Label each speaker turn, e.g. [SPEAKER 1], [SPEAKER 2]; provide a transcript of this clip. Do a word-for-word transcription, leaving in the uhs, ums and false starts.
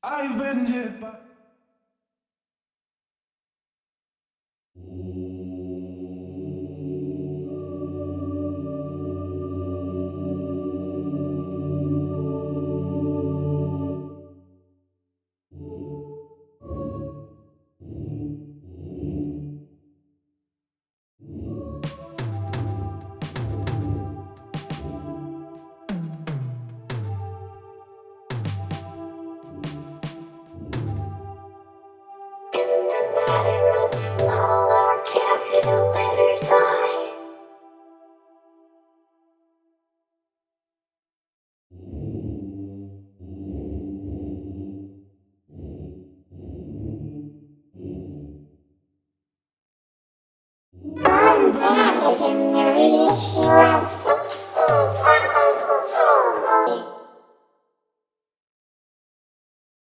[SPEAKER 1] I've been hit by.
[SPEAKER 2] In the matter of small or capital letters I. I'm valid in the reassurance